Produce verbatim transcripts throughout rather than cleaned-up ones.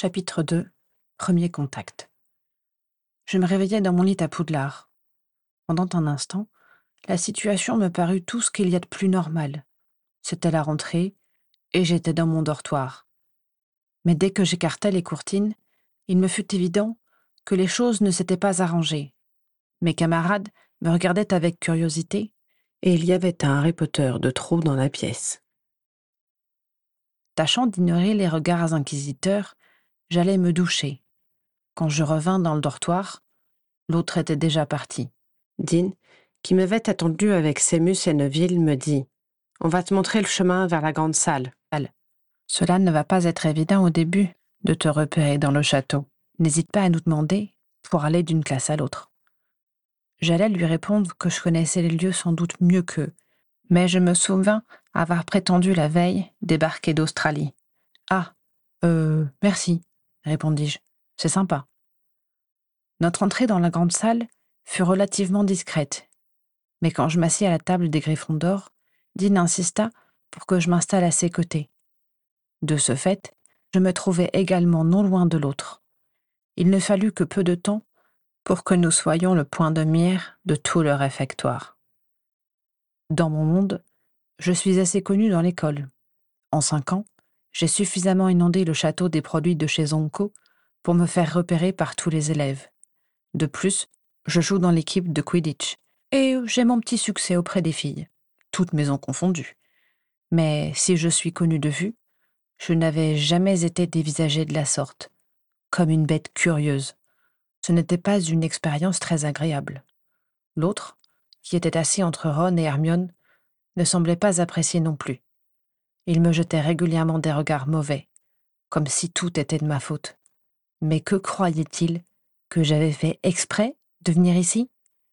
Chapitre deux. Premier contact. Je me réveillais dans mon lit à Poudlard. Pendant un instant, la situation me parut tout ce qu'il y a de plus normal. C'était la rentrée, et j'étais dans mon dortoir. Mais dès que j'écartais les courtines, il me fut évident que les choses ne s'étaient pas arrangées. Mes camarades me regardaient avec curiosité, et il y avait un Harry Potter de trop dans la pièce. Tâchant d'ignorer les regards inquisiteurs, j'allais me doucher. Quand je revins dans le dortoir, l'autre était déjà parti. Dean, qui m'avait attendu avec Sémus et Neville, me dit « On va te montrer le chemin vers la grande salle. » Cela ne va pas être évident au début de te repérer dans le château. N'hésite pas à nous demander pour aller d'une classe à l'autre. J'allais lui répondre que je connaissais les lieux sans doute mieux qu'eux, mais je me souvins avoir prétendu la veille débarquer d'Australie. « Ah, euh, merci, répondis-je. C'est sympa. » Notre entrée dans la grande salle fut relativement discrète, mais quand je m'assis à la table des Gryffondor, Dean insista pour que je m'installe à ses côtés. De ce fait, je me trouvais également non loin de l'autre. Il ne fallut que peu de temps pour que nous soyons le point de mire de tout le réfectoire. Dans mon monde, je suis assez connu dans l'école. En cinq ans, j'ai suffisamment inondé le château des produits de chez Zonko pour me faire repérer par tous les élèves. De plus, je joue dans l'équipe de Quidditch, et j'ai mon petit succès auprès des filles, toutes maisons confondues. Mais si je suis connu de vue, je n'avais jamais été dévisagé de la sorte, comme une bête curieuse. Ce n'était pas une expérience très agréable. L'autre, qui était assis entre Ron et Hermione, ne semblait pas apprécier non plus. Il me jetait régulièrement des regards mauvais, comme si tout était de ma faute. Mais que croyait-il que j'avais fait exprès de venir ici ?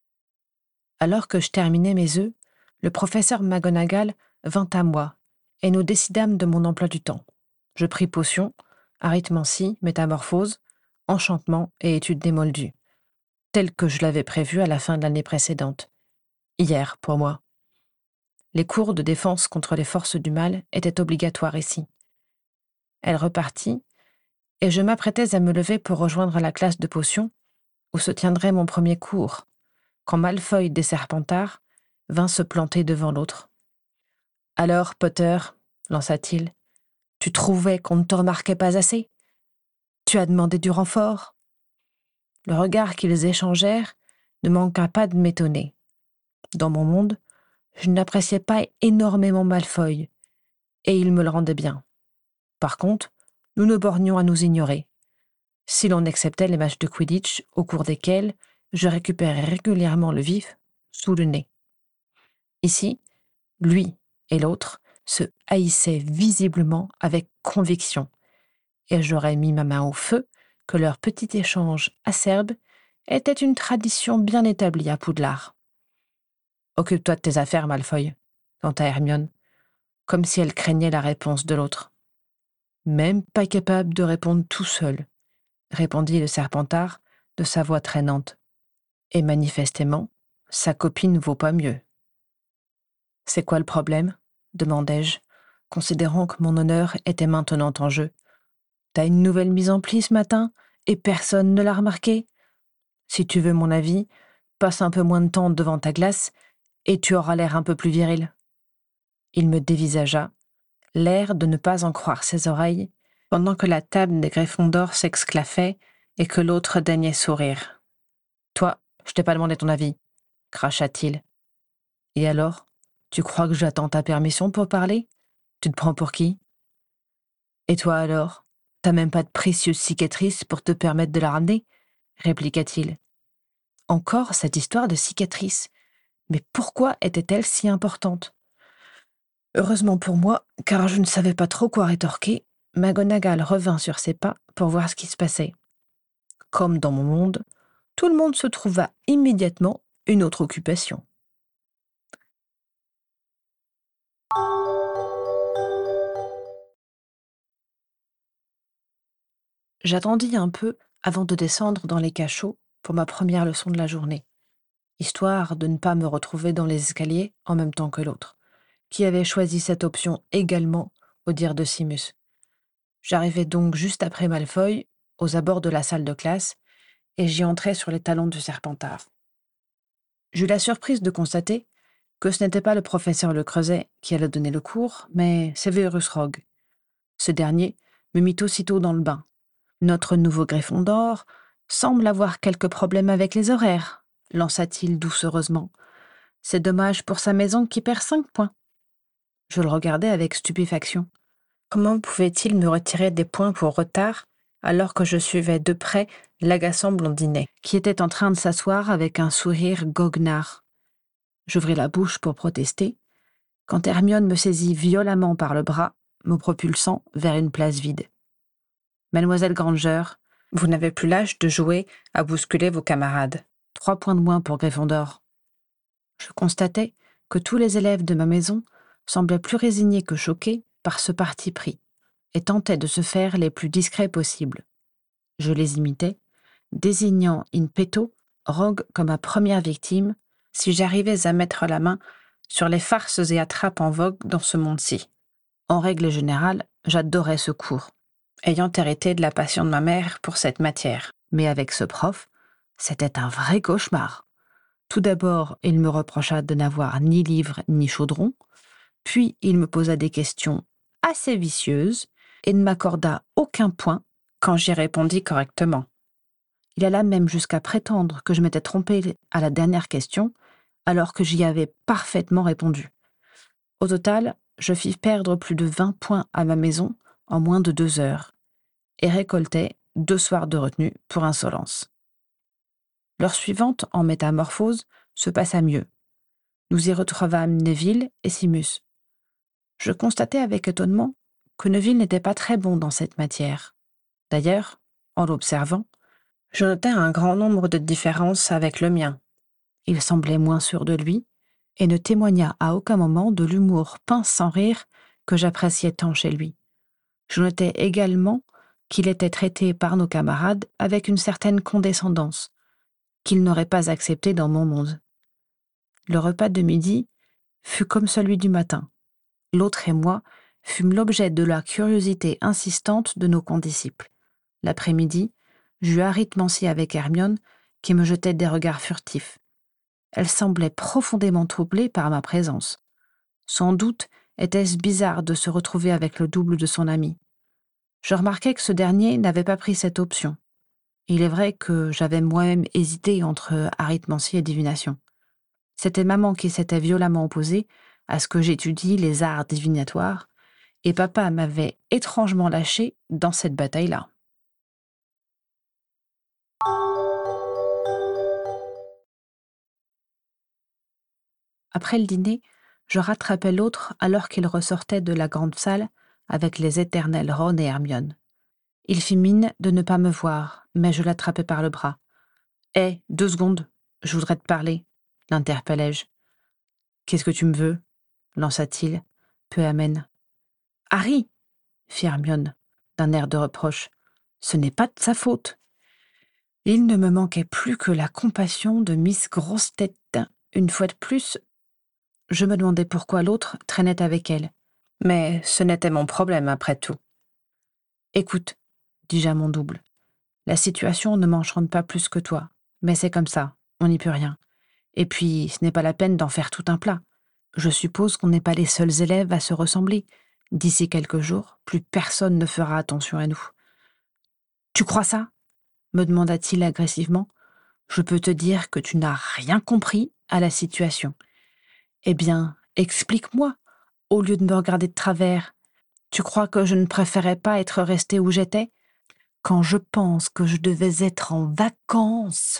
Alors que je terminais mes œufs, le professeur McGonagall vint à moi, et nous décidâmes de mon emploi du temps. Je pris potion, arithmancie, métamorphose, enchantement et étude des moldus, tel que je l'avais prévu à la fin de l'année précédente. Hier, pour moi. Les cours de défense contre les forces du mal étaient obligatoires ici. Elle repartit, et je m'apprêtais à me lever pour rejoindre la classe de potions, où se tiendrait mon premier cours, quand Malfoy des Serpentards vint se planter devant l'autre. « Alors, Potter, lança-t-il, tu trouvais qu'on ne te remarquait pas assez ? Tu as demandé du renfort ?» Le regard qu'ils échangèrent ne manqua pas de m'étonner. Dans mon monde, je n'appréciais pas énormément Malfoy, et il me le rendait bien. Par contre, nous nous bornions à nous ignorer, si l'on acceptait les matchs de Quidditch au cours desquels je récupérais régulièrement le vif sous le nez. Ici, lui et l'autre se haïssaient visiblement avec conviction, et j'aurais mis ma main au feu que leur petit échange acerbe était une tradition bien établie à Poudlard. « Occupe-toi de tes affaires, Malfoy, » tenta Hermione, comme si elle craignait la réponse de l'autre. « Même pas capable de répondre tout seul, » répondit le Serpentard de sa voix traînante. Et manifestement, sa copine vaut pas mieux. « C'est quoi le problème ? » demandai-je, considérant que mon honneur était maintenant en jeu. « T'as une nouvelle mise en pli ce matin, et personne ne l'a remarqué ? Si tu veux mon avis, passe un peu moins de temps devant ta glace, et tu auras l'air un peu plus viril. » Il me dévisagea, l'air de ne pas en croire ses oreilles, pendant que la table des Gryffondor s'exclaffait et que l'autre daignait sourire. « Toi, je t'ai pas demandé ton avis, » cracha-t-il. « Et alors, tu crois que j'attends ta permission pour parler ? Tu te prends pour qui ? Et toi alors, t'as même pas de précieuse cicatrice pour te permettre de la ramener ?» répliqua-t-il. Encore cette histoire de cicatrice. Mais pourquoi était-elle si importante ? Heureusement pour moi, car je ne savais pas trop quoi rétorquer, McGonagall revint sur ses pas pour voir ce qui se passait. Comme dans mon monde, tout le monde se trouva immédiatement une autre occupation. J'attendis un peu avant de descendre dans les cachots pour ma première leçon de la journée, histoire de ne pas me retrouver dans les escaliers en même temps que l'autre, qui avait choisi cette option également au dire de Simus. J'arrivais donc juste après Malfoy, aux abords de la salle de classe, et j'y entrais sur les talons du Serpentard. J'eus la surprise de constater que ce n'était pas le professeur Le Creuset qui allait donner le cours, mais Severus Rogue. Ce dernier me mit aussitôt dans le bain. Notre nouveau Gryffondor semble avoir quelques problèmes avec les horaires, lança-t-il doucereusement. C'est dommage pour sa maison qui perd cinq points. Je le regardais avec stupéfaction. Comment pouvait-il me retirer des points pour retard alors que je suivais de près l'agaçant blondinet, qui était en train de s'asseoir avec un sourire goguenard. J'ouvris la bouche pour protester, quand Hermione me saisit violemment par le bras, me propulsant vers une place vide. « Mademoiselle Granger, vous n'avez plus l'âge de jouer à bousculer vos camarades. Trois points de moins pour Gryffondor. » Je constatais que tous les élèves de ma maison semblaient plus résignés que choqués par ce parti pris, et tentaient de se faire les plus discrets possibles. Je les imitais, désignant in petto Rogue comme ma première victime si j'arrivais à mettre la main sur les farces et attrapes en vogue dans ce monde-ci. En règle générale, j'adorais ce cours, ayant hérité de la passion de ma mère pour cette matière. Mais avec ce prof, c'était un vrai cauchemar. Tout d'abord, il me reprocha de n'avoir ni livre ni chaudron, puis il me posa des questions assez vicieuses et ne m'accorda aucun point quand j'y répondis correctement. Il alla même jusqu'à prétendre que je m'étais trompée à la dernière question, alors que j'y avais parfaitement répondu. Au total, je fis perdre plus de vingt points à ma maison en moins de deux heures, et récoltai deux soirs de retenue pour insolence. L'heure suivante, en métamorphose, se passa mieux. Nous y retrouvâmes Neville et Simus. Je constatai avec étonnement que Neville n'était pas très bon dans cette matière. D'ailleurs, en l'observant, je notai un grand nombre de différences avec le mien. Il semblait moins sûr de lui et ne témoigna à aucun moment de l'humour pince sans rire que j'appréciais tant chez lui. Je notai également qu'il était traité par nos camarades avec une certaine condescendance, qu'il n'aurait pas acceptée dans mon monde. Le repas de midi fut comme celui du matin. L'autre et moi fûmes l'objet de la curiosité insistante de nos condisciples. L'après-midi, j'eus Arithmancie avec Hermione, qui me jetait des regards furtifs. Elle semblait profondément troublée par ma présence. Sans doute était-ce bizarre de se retrouver avec le double de son ami. Je remarquai que ce dernier n'avait pas pris cette option. Il est vrai que j'avais moi-même hésité entre arithmancie et divination. C'était maman qui s'était violemment opposée à ce que j'étudie les arts divinatoires, et papa m'avait étrangement lâché dans cette bataille-là. Après le dîner, je rattrapai l'autre alors qu'il ressortait de la grande salle avec les éternels Ron et Hermione. Il fit mine de ne pas me voir, mais je l'attrapai par le bras. « Hé, deux secondes, je voudrais te parler, » l'interpellai-je. « Qu'est-ce que tu me veux ?» lança-t-il, peu amène. « Harry !» fit Hermione, d'un air de reproche. « Ce n'est pas de sa faute. » Il ne me manquait plus que la compassion de Miss Grosse-Tête. Une fois de plus, je me demandais pourquoi l'autre traînait avec elle. Mais ce n'était mon problème, après tout. « Écoute, » dis-je à mon double, « la situation ne m'enchante pas plus que toi, mais c'est comme ça, on n'y peut rien. Et puis, ce n'est pas la peine d'en faire tout un plat. Je suppose qu'on n'est pas les seuls élèves à se ressembler. D'ici quelques jours, plus personne ne fera attention à nous. »« Tu crois ça ?» me demanda-t-il agressivement. « Je peux te dire que tu n'as rien compris à la situation. Eh bien, explique-moi, au lieu de me regarder de travers. Tu crois que je ne préférais pas être restée où j'étais ? Quand je pense que je devais être en vacances !»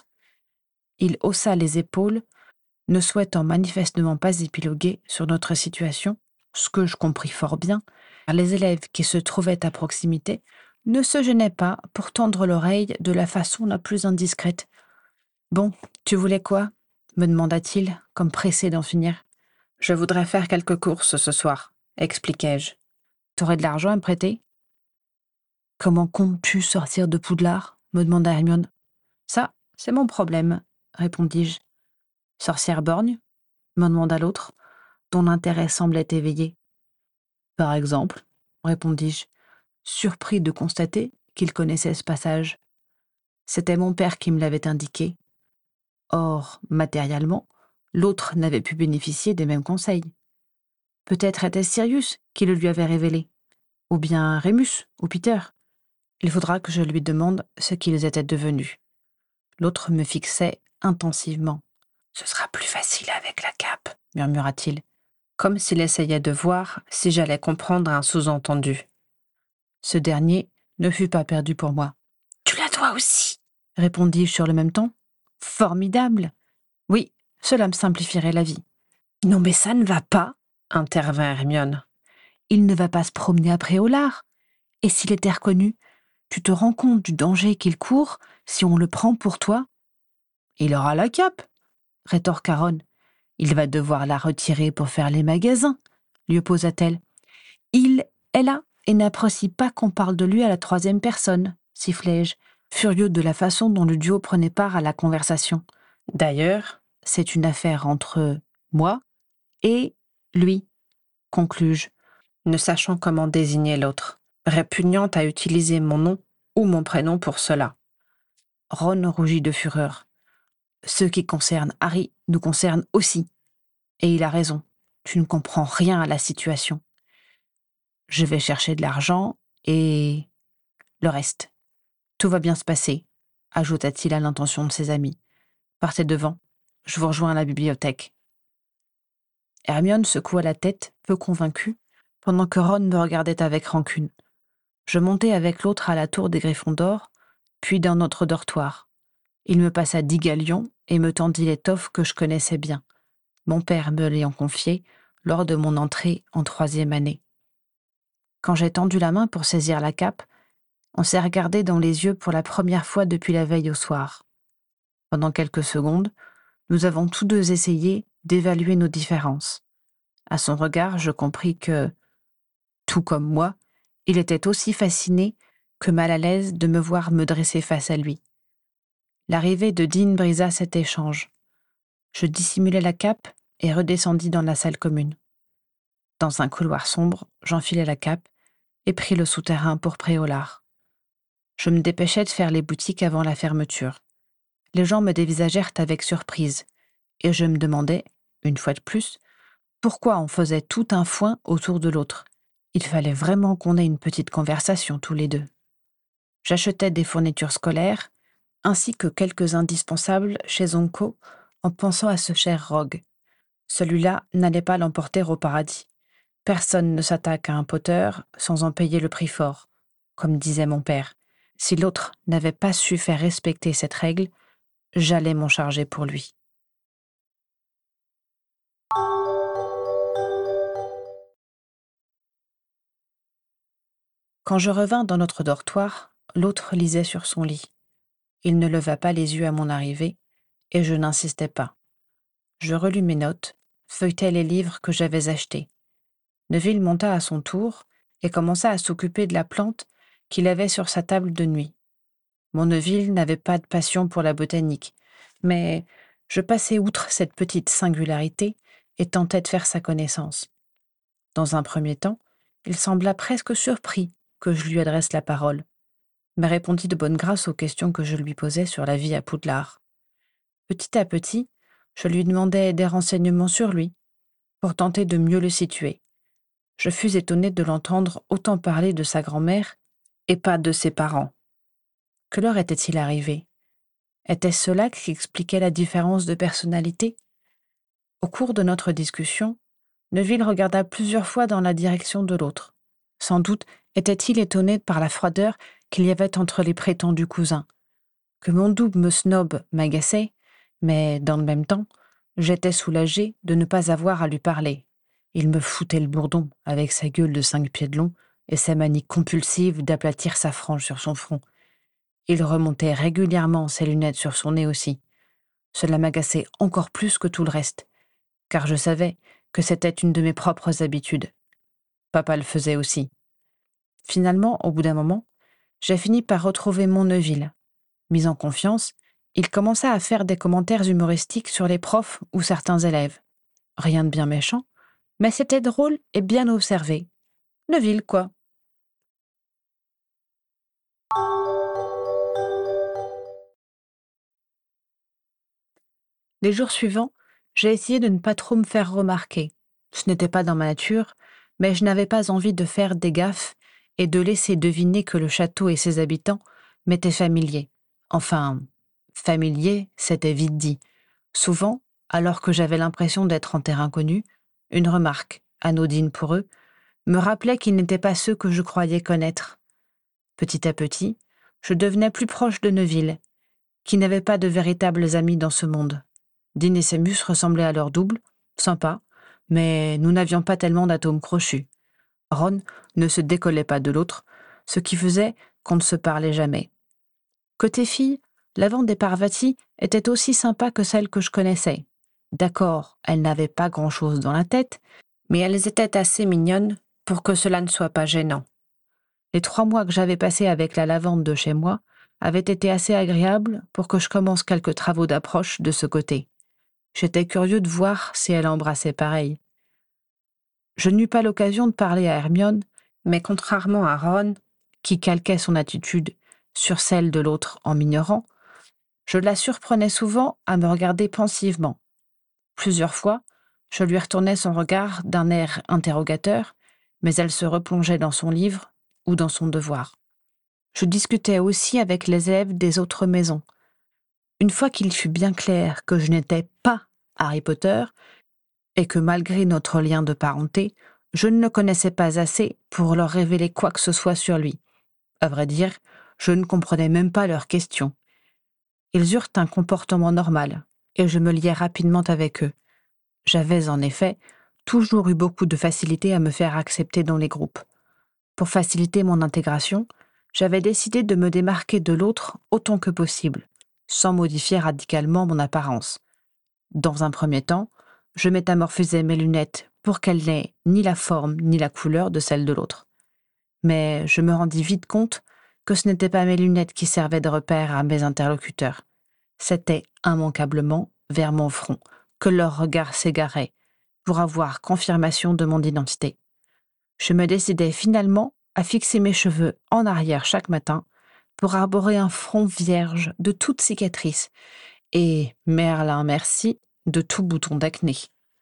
Il haussa les épaules, ne souhaitant manifestement pas épiloguer sur notre situation, ce que je compris fort bien, car les élèves qui se trouvaient à proximité ne se gênaient pas pour tendre l'oreille de la façon la plus indiscrète. « Bon, tu voulais quoi ?» me demanda-t-il, comme pressé d'en finir. « Je voudrais faire quelques courses ce soir, » expliquai-je. « T'aurais de l'argent à me prêter ?»« Comment comptes-tu sortir de Poudlard ?» me demanda Hermione. « Ça, c'est mon problème, » répondis-je. « Sorcière borgne ?» me demanda l'autre, dont l'intérêt semblait éveillé. « Par exemple, » répondis-je. surpris de constater qu'il connaissait ce passage. C'était mon père qui me l'avait indiqué. Or, matériellement, l'autre n'avait pu bénéficier des mêmes conseils. Peut-être était-ce Sirius qui le lui avait révélé, ou bien Rémus ou Peter. Il faudra que je lui demande ce qu'ils étaient devenus. L'autre me fixait intensivement. « Ce sera plus facile avec la cape, » murmura-t-il, comme s'il essayait de voir si j'allais comprendre un sous-entendu. Ce dernier ne fut pas perdu pour moi. « Tu l'as toi aussi » répondis-je sur le même ton. « Formidable ! Oui, cela me simplifierait la vie. »« Non mais ça ne va pas !» intervint Hermione. « Il ne va pas se promener après Aulard. Et s'il était reconnu, tu te rends compte du danger qu'il court si on le prend pour toi ?»« Il aura la cape !» rétorqua Ron. « Il va devoir la retirer pour faire les magasins, » lui opposa-t-elle. « Il est là et n'apprécie pas qu'on parle de lui à la troisième personne, » sifflai-je, furieux de la façon dont le duo prenait part à la conversation. « D'ailleurs, c'est une affaire entre moi et lui, » conclus-je, ne sachant comment désigner l'autre, répugnante à utiliser mon nom ou mon prénom pour cela. Ron rougit de fureur. « Ce qui concerne Harry nous concerne aussi. Et il a raison, tu ne comprends rien à la situation. Je vais chercher de l'argent et le reste. Tout va bien se passer, » ajouta-t-il à l'intention de ses amis. « Partez devant, je vous rejoins à la bibliothèque. » Hermione secoua la tête, peu convaincue, pendant que Ron me regardait avec rancune. Je montai avec l'autre à la tour des Gryffondor, puis dans notre dortoir. Il me passa dix galions et me tendit l'étoffe que je connaissais bien, mon père me l'ayant confiée lors de mon entrée en troisième année. Quand j'ai tendu la main pour saisir la cape, on s'est regardé dans les yeux pour la première fois depuis la veille au soir. Pendant quelques secondes, nous avons tous deux essayé d'évaluer nos différences. À son regard, je compris que, tout comme moi, il était aussi fasciné que mal à l'aise de me voir me dresser face à lui. L'arrivée de Dean brisa cet échange. Je dissimulai la cape et redescendis dans la salle commune. Dans un couloir sombre, j'enfilai la cape et pris le souterrain pour Préolard. Je me dépêchais de faire les boutiques avant la fermeture. Les gens me dévisagèrent avec surprise, et je me demandais, une fois de plus, pourquoi on faisait tout un foin autour de l'autre. Il fallait vraiment qu'on ait une petite conversation tous les deux. J'achetais des fournitures scolaires, ainsi que quelques indispensables chez Onco, en pensant à ce cher Rogue. Celui-là n'allait pas l'emporter au paradis. Personne ne s'attaque à un Potter sans en payer le prix fort, comme disait mon père. Si l'autre n'avait pas su faire respecter cette règle, j'allais m'en charger pour lui. Quand je revins dans notre dortoir, l'autre lisait sur son lit. Il ne leva pas les yeux à mon arrivée, et je n'insistais pas. Je relus mes notes, feuilletai les livres que j'avais achetés. Neville monta à son tour et commença à s'occuper de la plante qu'il avait sur sa table de nuit. Mon Neville n'avait pas de passion pour la botanique, mais je passai outre cette petite singularité et tentai de faire sa connaissance. Dans un premier temps, il sembla presque surpris que je lui adresse la parole, mais répondit de bonne grâce aux questions que je lui posais sur la vie à Poudlard. Petit à petit, je lui demandais des renseignements sur lui, pour tenter de mieux le situer. Je fus étonné de l'entendre autant parler de sa grand-mère et pas de ses parents. Que leur était-il arrivé? Était-ce cela qui expliquait la différence de personnalité? Au cours de notre discussion, Neville regarda plusieurs fois dans la direction de l'autre. Sans doute était-il étonné par la froideur qu'il y avait entre les prétendus cousins. Que mon double snob m'agaçait, mais dans le même temps, j'étais soulagé de ne pas avoir à lui parler. Il me foutait le bourdon avec sa gueule de cinq pieds de long et sa manie compulsive d'aplatir sa frange sur son front. Il remontait régulièrement ses lunettes sur son nez aussi. Cela m'agaçait encore plus que tout le reste, car je savais que c'était une de mes propres habitudes. Papa le faisait aussi. Finalement, au bout d'un moment, j'ai fini par retrouver mon Neville. Mis en confiance, il commença à faire des commentaires humoristiques sur les profs ou certains élèves. Rien de bien méchant, mais c'était drôle et bien observé. Neville, quoi. Les jours suivants, j'ai essayé de ne pas trop me faire remarquer. Ce n'était pas dans ma nature, mais je n'avais pas envie de faire des gaffes et de laisser deviner que le château et ses habitants m'étaient familiers. Enfin, familier, c'était vite dit. Souvent, alors que j'avais l'impression d'être en terrain connu, une remarque, anodine pour eux, me rappelait qu'ils n'étaient pas ceux que je croyais connaître. Petit à petit, je devenais plus proche de Neville, qui n'avait pas de véritables amis dans ce monde. Dean et Seamus ressemblaient à leur double, sympa, mais nous n'avions pas tellement d'atomes crochus. Ron ne se décollait pas de l'autre, ce qui faisait qu'on ne se parlait jamais. Côté fille, Lavande et Parvati étaient aussi sympas que celles que je connaissais. D'accord, elles n'avaient pas grand-chose dans la tête, mais elles étaient assez mignonnes pour que cela ne soit pas gênant. Les trois mois que j'avais passés avec la Lavande de chez moi avaient été assez agréables pour que je commence quelques travaux d'approche de ce côté. J'étais curieux de voir si elle embrassait pareil. Je n'eus pas l'occasion de parler à Hermione, mais contrairement à Ron, qui calquait son attitude sur celle de l'autre en m'ignorant, je la surprenais souvent à me regarder pensivement. Plusieurs fois, je lui retournais son regard d'un air interrogateur, mais elle se replongeait dans son livre ou dans son devoir. Je discutais aussi avec les élèves des autres maisons. Une fois qu'il fut bien clair que je n'étais pas Harry Potter, et que malgré notre lien de parenté, je ne le connaissais pas assez pour leur révéler quoi que ce soit sur lui. À vrai dire, je ne comprenais même pas leurs questions. Ils eurent un comportement normal, et je me liai rapidement avec eux. J'avais, en effet, toujours eu beaucoup de facilité à me faire accepter dans les groupes. Pour faciliter mon intégration, j'avais décidé de me démarquer de l'autre autant que possible, sans modifier radicalement mon apparence. Dans un premier temps, je métamorphosais mes lunettes pour qu'elles n'aient ni la forme ni la couleur de celles de l'autre. Mais je me rendis vite compte que ce n'étaient pas mes lunettes qui servaient de repère à mes interlocuteurs. C'était immanquablement vers mon front que leur regard s'égarait pour avoir confirmation de mon identité. Je me décidai finalement à fixer mes cheveux en arrière chaque matin pour arborer un front vierge de toute cicatrice et, Merlin merci, de tout bouton d'acné.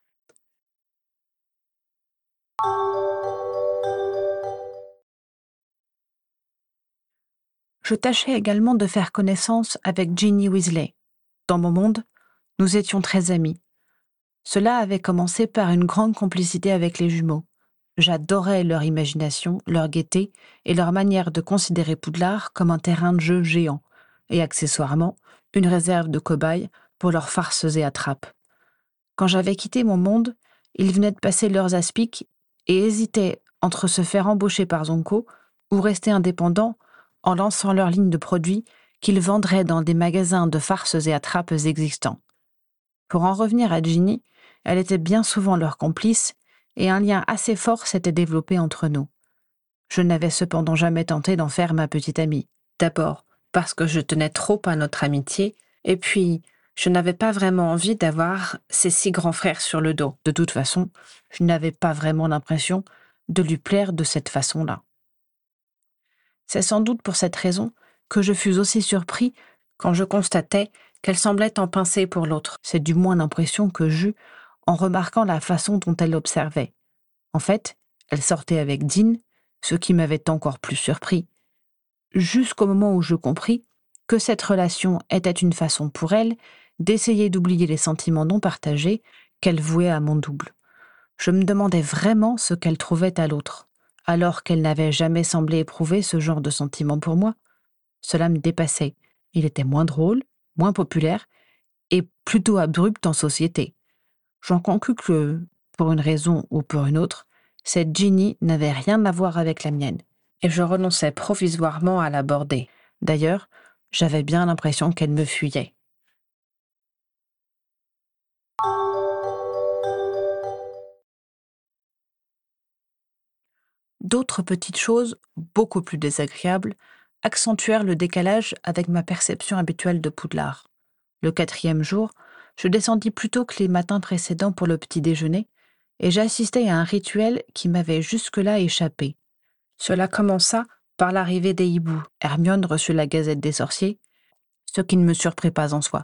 Je tâchais également de faire connaissance avec Ginny Weasley. Dans mon monde, nous étions très amis. Cela avait commencé par une grande complicité avec les jumeaux. J'adorais leur imagination, leur gaieté et leur manière de considérer Poudlard comme un terrain de jeu géant, et accessoirement, une réserve de cobayes pour leurs farces et attrapes. Quand j'avais quitté mon monde, ils venaient de passer leurs aspics et hésitaient entre se faire embaucher par Zonko ou rester indépendants en lançant leur ligne de produits qu'ils vendraient dans des magasins de farces et attrapes existants. Pour en revenir à Ginny, elle était bien souvent leur complice et un lien assez fort s'était développé entre nous. Je n'avais cependant jamais tenté d'en faire ma petite amie. D'abord, parce que je tenais trop à notre amitié, et puis, je n'avais pas vraiment envie d'avoir ses six grands frères sur le dos. De toute façon, je n'avais pas vraiment l'impression de lui plaire de cette façon-là. C'est sans doute pour cette raison que je fus aussi surpris quand je constatais qu'elle semblait en pincer pour l'autre. C'est du moins l'impression que j'eus en remarquant la façon dont elle l'observait. En fait, elle sortait avec Dean, ce qui m'avait encore plus surpris, jusqu'au moment où je compris que cette relation était une façon pour elle d'essayer d'oublier les sentiments non partagés qu'elle vouait à mon double. Je me demandais vraiment ce qu'elle trouvait à l'autre, alors qu'elle n'avait jamais semblé éprouver ce genre de sentiment pour moi. Cela me dépassait. Il était moins drôle, moins populaire et plutôt abrupt en société. J'en conclus que, pour une raison ou pour une autre, cette Ginny n'avait rien à voir avec la mienne, et je renonçais provisoirement à l'aborder. D'ailleurs, j'avais bien l'impression qu'elle me fuyait. D'autres petites choses, beaucoup plus désagréables, accentuèrent le décalage avec ma perception habituelle de Poudlard. Le quatrième jour, je descendis plus tôt que les matins précédents pour le petit déjeuner, et j'assistai à un rituel qui m'avait jusque-là échappé. Cela commença par l'arrivée des hiboux. Hermione reçut la Gazette des sorciers, ce qui ne me surprit pas en soi.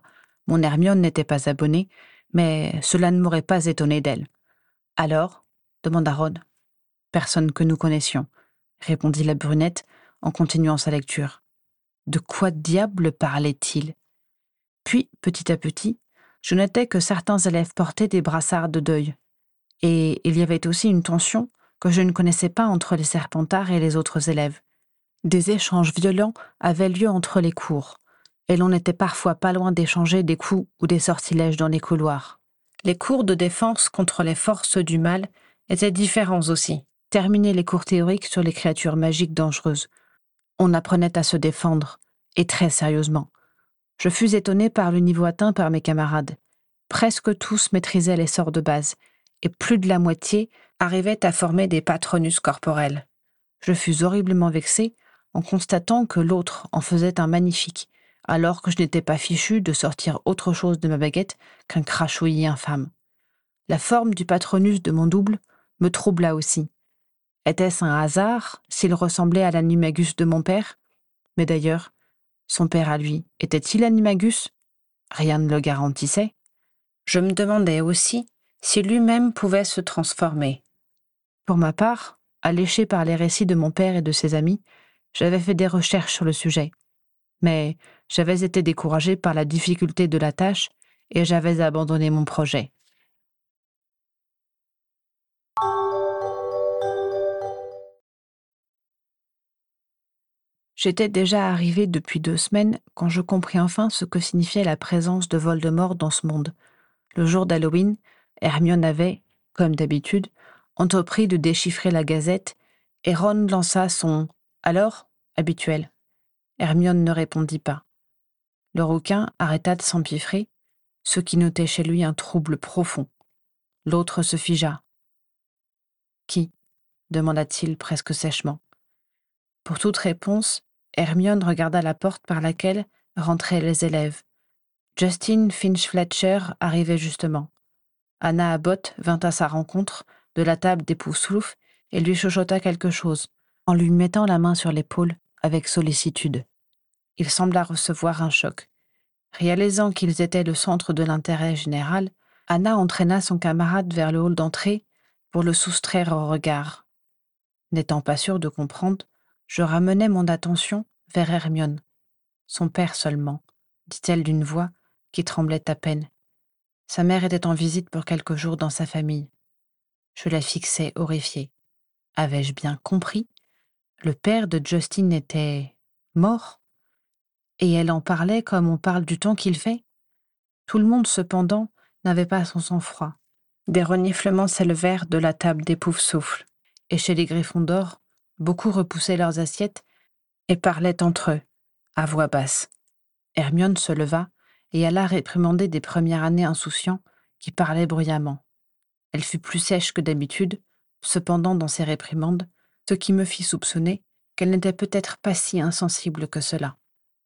Mon Hermione n'était pas abonnée, mais cela ne m'aurait pas étonné d'elle. « Alors ?» demanda Ron. « Personne que nous connaissions, » répondit la brunette en continuant sa lecture. De quoi diable parlait-il ? Puis, petit à petit, je notai que certains élèves portaient des brassards de deuil. Et il y avait aussi une tension que je ne connaissais pas entre les Serpentards et les autres élèves. Des échanges violents avaient lieu entre les cours, et l'on n'était parfois pas loin d'échanger des coups ou des sortilèges dans les couloirs. Les cours de défense contre les forces du mal étaient différents aussi. Terminaient les cours théoriques sur les créatures magiques dangereuses. On apprenait à se défendre, et très sérieusement. Je fus étonné par le niveau atteint par mes camarades. Presque tous maîtrisaient les sorts de base, et plus de la moitié arrivaient à former des patronus corporels. Je fus horriblement vexé en constatant que l'autre en faisait un magnifique, alors que je n'étais pas fichu de sortir autre chose de ma baguette qu'un crachouillis infâme. La forme du patronus de mon double me troubla aussi. Était-ce un hasard s'il ressemblait à l'animagus de mon père ? Mais d'ailleurs, son père à lui, était-il animagus ? Rien ne le garantissait. Je me demandais aussi si lui-même pouvait se transformer. Pour ma part, alléché par les récits de mon père et de ses amis, j'avais fait des recherches sur le sujet. Mais j'avais été découragé par la difficulté de la tâche et j'avais abandonné mon projet. J'étais déjà arrivé depuis deux semaines quand je compris enfin ce que signifiait la présence de Voldemort dans ce monde. Le jour d'Halloween, Hermione avait, comme d'habitude, entrepris de déchiffrer la gazette et Ron lança son « alors » habituel. Hermione ne répondit pas. Le rouquin arrêta de s'empiffrer, ce qui notait chez lui un trouble profond. L'autre se figea. « Qui ?» demanda-t-il presque sèchement. Pour toute réponse, Hermione regarda la porte par laquelle rentraient les élèves. Justin Finch-Fletcher arrivait justement. Anna Abbott vint à sa rencontre de la table des Poufsouffles et lui chuchota quelque chose, en lui mettant la main sur l'épaule avec sollicitude. Il sembla recevoir un choc. Réalisant qu'ils étaient le centre de l'intérêt général, Anna entraîna son camarade vers le hall d'entrée pour le soustraire au regard. N'étant pas sûr de comprendre, je ramenai mon attention vers Hermione. Son père seulement, dit-elle d'une voix qui tremblait à peine. Sa mère était en visite pour quelques jours dans sa famille. Je la fixai horrifiée. Avais-je bien compris ? Le père de Justin était mort ? Et elle en parlait comme on parle du temps qu'il fait ? Tout le monde, cependant, n'avait pas son sang-froid. Des reniflements s'élevèrent de la table des Poufsouffles, et chez les Gryffondor, beaucoup repoussaient leurs assiettes et parlaient entre eux, à voix basse. Hermione se leva et alla réprimander des premières années insouciants qui parlaient bruyamment. Elle fut plus sèche que d'habitude, cependant dans ses réprimandes, ce qui me fit soupçonner qu'elle n'était peut-être pas si insensible que cela.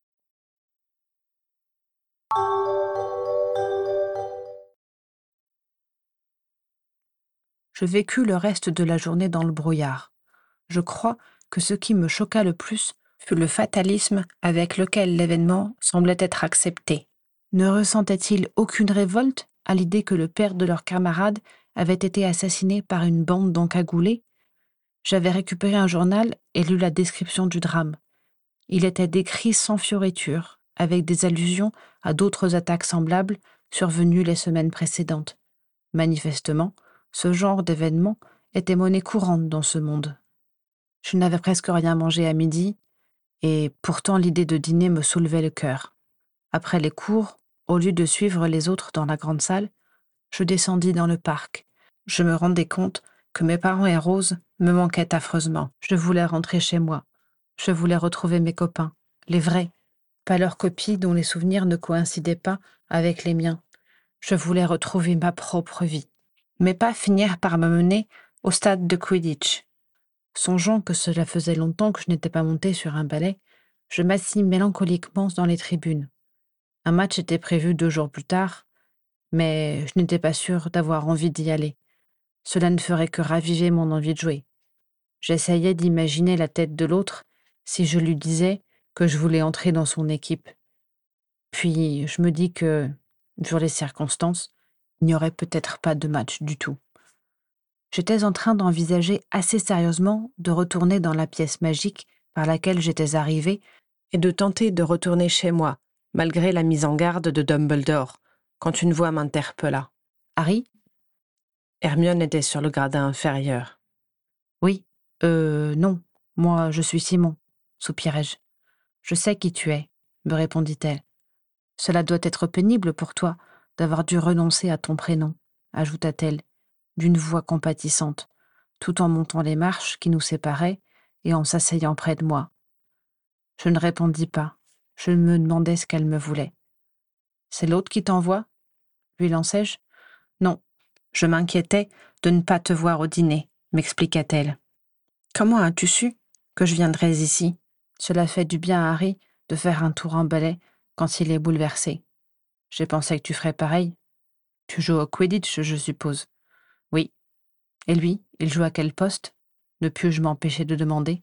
Je vécus le reste de la journée dans le brouillard. Je crois que ce qui me choqua le plus fut le fatalisme avec lequel l'événement semblait être accepté. Ne ressentaient-ils aucune révolte à l'idée que le père de leur camarade avait été assassiné par une bande d'encagoulés ? J'avais récupéré un journal et lu la description du drame. Il était décrit sans fioriture, avec des allusions à d'autres attaques semblables survenues les semaines précédentes. Manifestement, ce genre d'événement était monnaie courante dans ce monde. Je n'avais presque rien mangé à midi, et pourtant l'idée de dîner me soulevait le cœur. Après les cours, au lieu de suivre les autres dans la grande salle, je descendis dans le parc. Je me rendais compte que mes parents et Rose me manquaient affreusement. Je voulais rentrer chez moi. Je voulais retrouver mes copains, les vrais, pas leurs copies dont les souvenirs ne coïncidaient pas avec les miens. Je voulais retrouver ma propre vie. Mes pas finirent par me mener au stade de Quidditch. Songeant que cela faisait longtemps que je n'étais pas monté sur un balai, je m'assis mélancoliquement dans les tribunes. Un match était prévu deux jours plus tard, mais je n'étais pas sûr d'avoir envie d'y aller. Cela ne ferait que raviver mon envie de jouer. J'essayais d'imaginer la tête de l'autre si je lui disais que je voulais entrer dans son équipe. Puis je me dis que, Vu les circonstances, il n'y aurait peut-être pas de match du tout. J'étais en train d'envisager assez sérieusement de retourner dans la pièce magique par laquelle j'étais arrivée et de tenter de retourner chez moi, malgré la mise en garde de Dumbledore, quand une voix m'interpella. « Harry ?» Hermione était sur le gradin inférieur. « Oui, euh, non, moi je suis Simon, soupirai-je. Je sais qui tu es, me répondit-elle. Cela doit être pénible pour toi d'avoir dû renoncer à ton prénom, ajouta-t-elle, d'une voix compatissante, tout en montant les marches qui nous séparaient et en s'asseyant près de moi. Je ne répondis pas. Je me demandais ce qu'elle me voulait. « C'est l'autre qui t'envoie ?» lui lançai-je. « Non, je m'inquiétais de ne pas te voir au dîner, » m'expliqua-t-elle. « Comment as-tu su que je viendrais ici ? Cela fait du bien à Harry de faire un tour en balai quand il est bouleversé. J'ai pensé que tu ferais pareil. Tu joues au Quidditch, je suppose. » « Oui. Et lui, il joue à quel poste ? » ne pus-je m'empêcher de demander.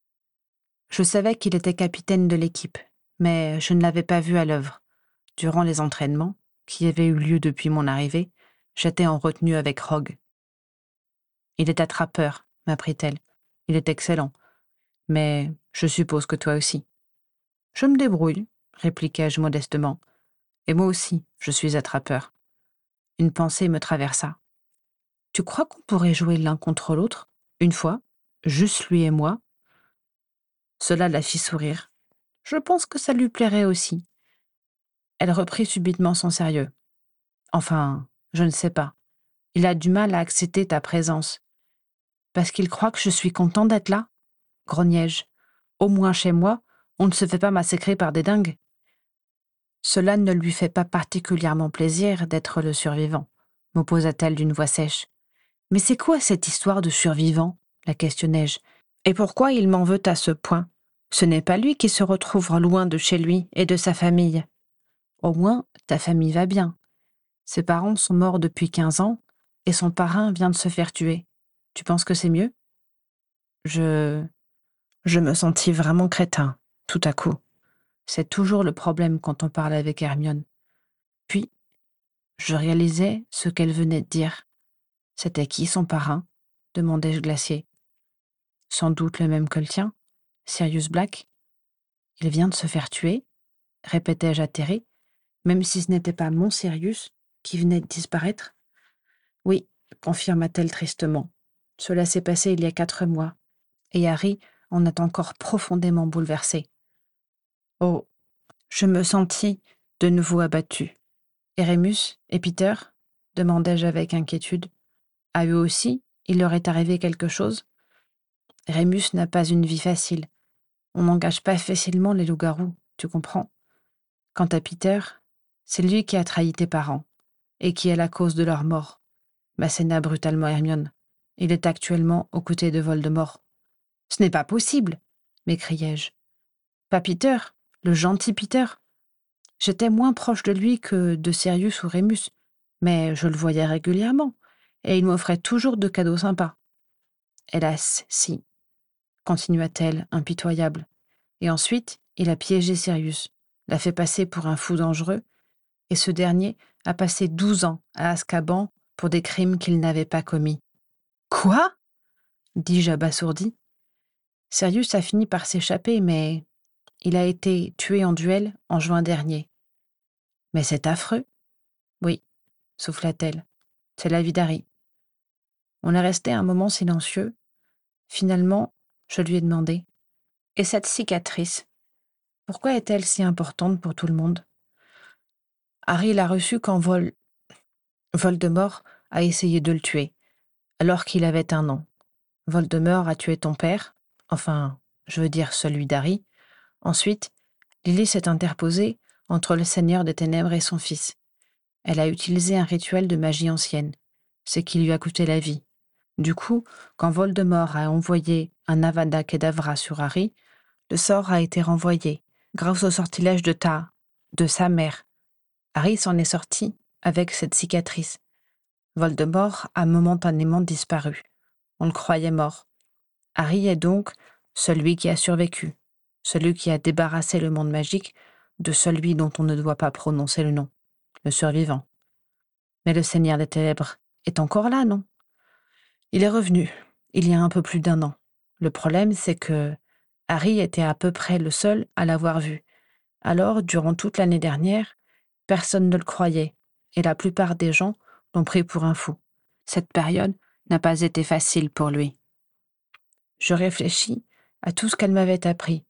Je savais qu'il était capitaine de l'équipe, mais je ne l'avais pas vu à l'œuvre. Durant les entraînements, qui avaient eu lieu depuis mon arrivée, j'étais en retenue avec Rogue. « Il est attrapeur, » m'apprit-elle. « Il est excellent. Mais je suppose que toi aussi. »« Je me débrouille, » répliquai-je modestement. « Et moi aussi, je suis attrapeur. » Une pensée me traversa. « Tu crois qu'on pourrait jouer l'un contre l'autre, une fois, juste lui et moi ?» Cela la fit sourire. Je pense que ça lui plairait aussi. Elle reprit subitement son sérieux. « Enfin, je ne sais pas. Il a du mal à accepter ta présence. Parce qu'il croit que je suis content d'être là ?» grognai-je. « Au moins chez moi, on ne se fait pas massacrer par des dingues. » Cela ne lui fait pas particulièrement plaisir d'être le survivant, m'opposa-t-elle d'une voix sèche. « Mais c'est quoi cette histoire de survivant ?» la questionnai-je. « Et pourquoi il m'en veut à ce point ? Ce n'est pas lui qui se retrouve loin de chez lui et de sa famille. Au moins, ta famille va bien. Ses parents sont morts depuis quinze ans et son parrain vient de se faire tuer. Tu penses que c'est mieux ? » Je... Je me sentis vraiment crétin, tout à coup. C'est toujours le problème quand on parle avec Hermione. Puis, je réalisais ce qu'elle venait de dire. « C'était qui son parrain ?» demandai-je glacié. « Sans doute le même que le tien, Sirius Black. »« Il vient de se faire tuer ?» répétai-je atterré, même si ce n'était pas mon Sirius qui venait de disparaître. « Oui, » confirma-t-elle tristement. « Cela s'est passé il y a quatre mois, et Harry en est encore profondément bouleversé. » Oh, je me sentis de nouveau abattu. « Et Rémus et Peter ?» demandai-je avec inquiétude. « À eux aussi, il leur est arrivé quelque chose ? » Rémus n'a pas une vie facile. On n'engage pas facilement les loups-garous, tu comprends ? Quant à Peter, c'est lui qui a trahi tes parents, et qui est la cause de leur mort, m'asséna brutalement Hermione. Il est actuellement aux côtés de Voldemort. « Ce n'est pas possible !» m'écriai-je. « Pas Peter, le gentil Peter. J'étais moins proche de lui que de Sirius ou Rémus, mais je le voyais régulièrement, et il m'offrait toujours de cadeaux sympas. »« Hélas, si, » continua-t-elle, impitoyable. Et ensuite, il a piégé Sirius, l'a fait passer pour un fou dangereux, et ce dernier a passé douze ans à Azkaban pour des crimes qu'il n'avait pas commis. « Quoi ?» dis-je abasourdi. « Sirius a fini par s'échapper, mais il a été tué en duel en juin dernier. »« Mais c'est affreux. »« Oui, » souffla-t-elle. « C'est la vie d'Harry. » On est resté un moment silencieux. Finalement, je lui ai demandé. « Et cette cicatrice, pourquoi est-elle si importante pour tout le monde ? » Harry l'a reçue quand Vol... Voldemort a essayé de le tuer, alors qu'il avait un an. Voldemort a tué ton père, enfin, je veux dire celui d'Harry. Ensuite, Lily s'est interposée entre le Seigneur des Ténèbres et son fils. Elle a utilisé un rituel de magie ancienne, ce qui lui a coûté la vie. Du coup, quand Voldemort a envoyé un Avada Kedavra sur Harry, le sort a été renvoyé, grâce au sortilège de ta... de sa mère. Harry s'en est sorti avec cette cicatrice. Voldemort a momentanément disparu. On le croyait mort. Harry est donc celui qui a survécu, celui qui a débarrassé le monde magique de celui dont on ne doit pas prononcer le nom. le survivant. Mais le Seigneur des Ténèbres est encore là, non? Il est revenu, il y a un peu plus d'un an. Le problème, c'est que Harry était à peu près le seul à l'avoir vu. Alors, durant toute l'année dernière, personne ne le croyait, et la plupart des gens l'ont pris pour un fou. Cette période n'a pas été facile pour lui. Je réfléchis à tout ce qu'elle m'avait appris.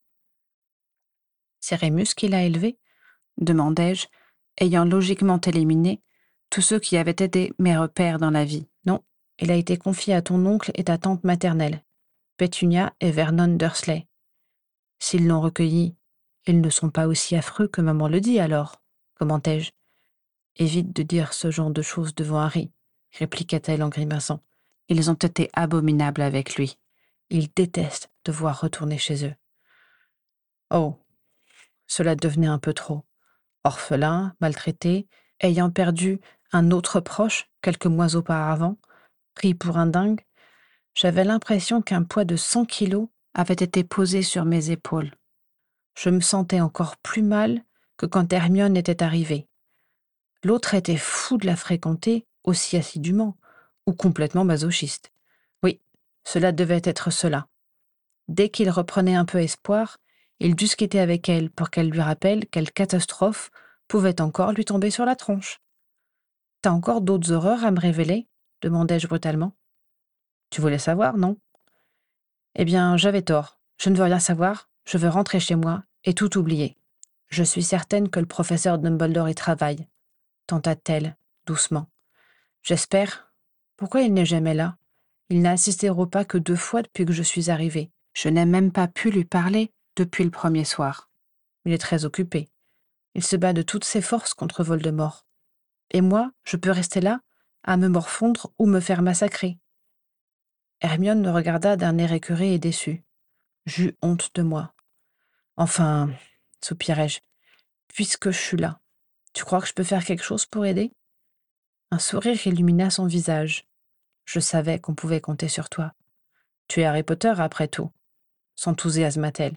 C'est Rémus qui l'a élevé? Demandai-je, ayant logiquement éliminé tous ceux qui avaient été mes repères dans la vie. Non, il a été confié à ton oncle et ta tante maternelle, Pétunia et Vernon Dursley. S'ils l'ont recueilli, ils ne sont pas aussi affreux que maman le dit alors, commentai-je. Évite de dire ce genre de choses devant Harry, répliqua-t-elle en grimaçant. Ils ont été abominables avec lui. Ils détestent devoir retourner chez eux. Oh, cela devenait un peu trop. Orphelin, maltraité, ayant perdu un autre proche quelques mois auparavant, pris pour un dingue, j'avais l'impression qu'un poids de cent kilos avait été posé sur mes épaules. Je me sentais encore plus mal que quand Hermione était arrivée. L'autre était fou de la fréquenter aussi assidûment, ou complètement masochiste. Oui, cela devait être cela. Dès qu'il reprenait un peu espoir, il discutait avec elle pour qu'elle lui rappelle quelle catastrophe pouvait encore lui tomber sur la tronche. « T'as encore d'autres horreurs à me révéler ?» demandai-je brutalement. « Tu voulais savoir, non ?»« Eh bien, j'avais tort. Je ne veux rien savoir. Je veux rentrer chez moi et tout oublier. Je suis certaine que le professeur Dumbledore y travaille. » tenta-t-elle, doucement. « J'espère. Pourquoi il n'est jamais là? Il n'a assisté au repas que deux fois depuis que je suis arrivée. Je n'ai même pas pu lui parler depuis le premier soir. Il est très occupé. Il se bat de toutes ses forces contre Voldemort. Et moi, je peux rester là, à me morfondre ou me faire massacrer. » Hermione me regarda d'un air écœuré et déçu. J'eus honte de moi. « Enfin, soupirai-je, puisque je suis là, tu crois que je peux faire quelque chose pour aider ?» Un sourire illumina son visage. Je savais qu'on pouvait compter sur toi. Tu es Harry Potter, après tout, s'enthousiasma-t-elle.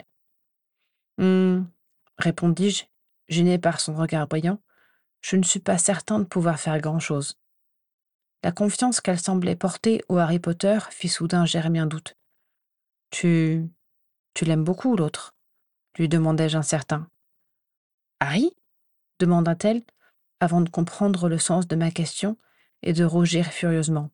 Hum, répondis-je, gêné par son regard brillant. Je ne suis pas certain de pouvoir faire grand-chose. La confiance qu'elle semblait porter au Harry Potter fit soudain germer un doute. Tu. Tu l'aimes beaucoup, l'autre? Lui demandai-je incertain. Harry? Demanda-t-elle, avant de comprendre le sens de ma question et de rougir furieusement.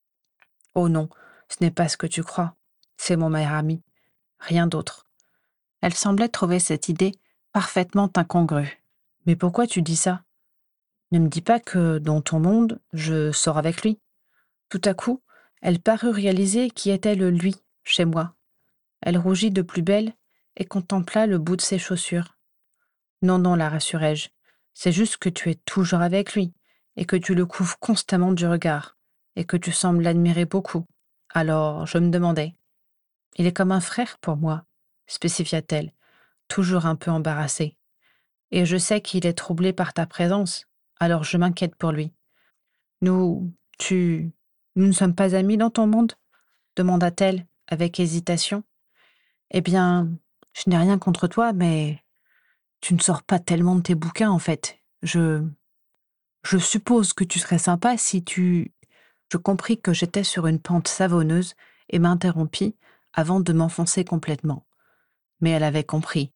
Oh non, ce n'est pas ce que tu crois. C'est mon meilleur ami. Rien d'autre. Elle semblait trouver cette idée parfaitement incongrue. Mais pourquoi tu dis ça? Ne me dis pas que, dans ton monde, je sors avec lui. Tout à coup, elle parut réaliser qui était le lui, chez moi. Elle rougit de plus belle et contempla le bout de ses chaussures. Non, non, la rassurai-je. C'est juste que tu es toujours avec lui et que tu le couvres constamment du regard et que tu sembles l'admirer beaucoup. Alors, je me demandais. Il est comme un frère pour moi, spécifia-t-elle, toujours un peu embarrassée. Et je sais qu'il est troublé par ta présence, alors je m'inquiète pour lui. Nous, tu... Nous ne sommes pas amis dans ton monde? Demanda-t-elle, avec hésitation. Eh bien, je n'ai rien contre toi, mais tu ne sors pas tellement de tes bouquins, en fait. Je... Je suppose que tu serais sympa si tu... Je compris que j'étais sur une pente savonneuse et m'interrompis avant de m'enfoncer complètement. Mais elle avait compris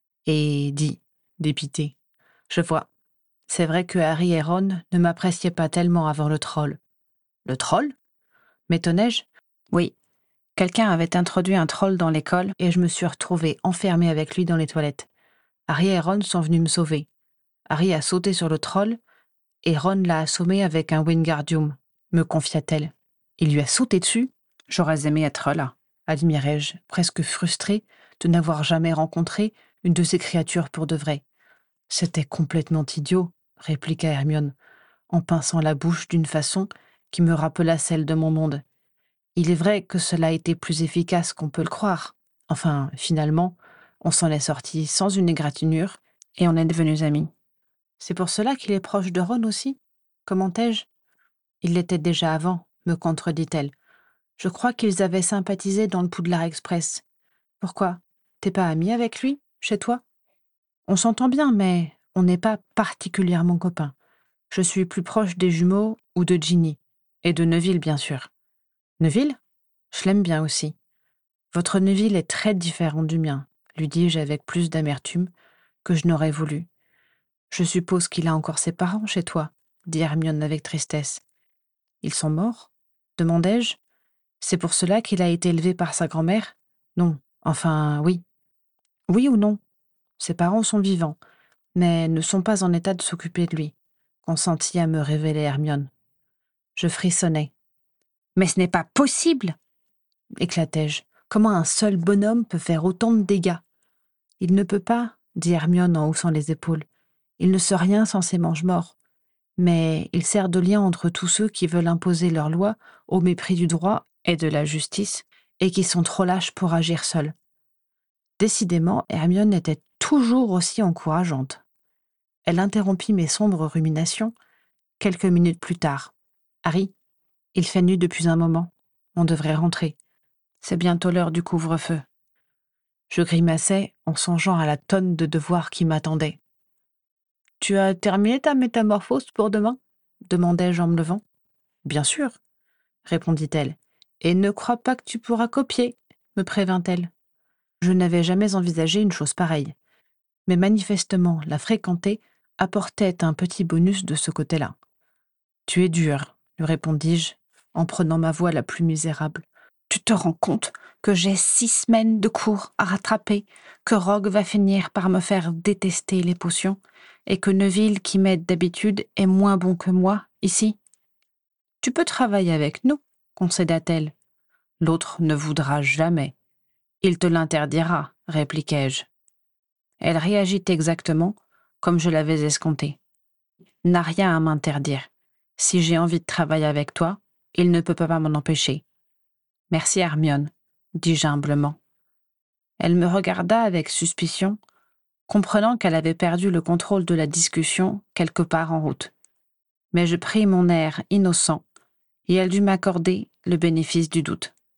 et dit, dépitée. Je vois. C'est vrai que Harry et Ron ne m'appréciaient pas tellement avant le troll. Le troll? M'étonnai-je? Oui. Quelqu'un avait introduit un troll dans l'école et je me suis retrouvée enfermée avec lui dans les toilettes. Harry et Ron sont venus me sauver. Harry a sauté sur le troll et Ron l'a assommé avec un Wingardium, me confia-t-elle. Il lui a sauté dessus? J'aurais aimé être là, admirai-je, presque frustrée de n'avoir jamais rencontré une de ces créatures pour de vrai. C'était complètement idiot, répliqua Hermione, en pinçant la bouche d'une façon qui me rappela celle de mon monde. Il est vrai que cela a été plus efficace qu'on peut le croire. Enfin, finalement, on s'en est sorti sans une égratignure et on est devenus amis. C'est pour cela qu'il est proche de Ron aussi? Commentai-je. Il l'était déjà avant, me contredit-elle. Je crois qu'ils avaient sympathisé dans le Poudlard Express. Pourquoi? T'es pas ami avec lui, chez toi? On s'entend bien, mais on n'est pas particulièrement copains. Je suis plus proche des jumeaux ou de Ginny, et de Neville, bien sûr. Neville ? Je l'aime bien aussi. Votre Neville est très différent du mien, lui dis-je avec plus d'amertume que je n'aurais voulu. Je suppose qu'il a encore ses parents chez toi, dit Hermione avec tristesse. Ils sont morts ? Demandai-je. C'est pour cela qu'il a été élevé par sa grand-mère ? Non, enfin, oui. Oui ou non ? Ses parents sont vivants, mais ne sont pas en état de s'occuper de lui, consentit à me révéler Hermione. Je frissonnai. Mais ce n'est pas possible ! Éclatai-je. Comment un seul bonhomme peut faire autant de dégâts ? Il ne peut pas, dit Hermione en haussant les épaules. Il ne sait rien sans ses mange-morts. Mais il sert de lien entre tous ceux qui veulent imposer leurs lois au mépris du droit et de la justice et qui sont trop lâches pour agir seuls. Décidément, Hermione était toujours aussi encourageante. Elle interrompit mes sombres ruminations quelques minutes plus tard. « Harry, il fait nuit depuis un moment. On devrait rentrer. C'est bientôt l'heure du couvre-feu. » Je grimaçais en songeant à la tonne de devoirs qui m'attendaient. « Tu as terminé ta métamorphose pour demain ?» demandai-je en me levant. « Bien sûr, » répondit-elle. « Et ne crois pas que tu pourras copier, me prévint-elle. Je n'avais jamais envisagé une chose pareille, mais manifestement la fréquenter apportait un petit bonus de ce côté-là. « Tu es dur, » lui répondis-je, en prenant ma voix la plus misérable. « Tu te rends compte que j'ai six semaines de cours à rattraper, que Rogue va finir par me faire détester les potions, et que Neville, qui m'aide d'habitude, est moins bon que moi, ici. Tu peux travailler avec nous, concéda-t-elle. L'autre ne voudra jamais. Il te l'interdira, répliquai-je. Elle réagit exactement comme je l'avais escompté. N'a rien à m'interdire. Si j'ai envie de travailler avec toi, il ne peut pas m'en empêcher. Merci, Hermione, dis-je humblement. Elle me regarda avec suspicion, comprenant qu'elle avait perdu le contrôle de la discussion quelque part en route. Mais je pris mon air innocent et elle dut m'accorder le bénéfice du doute.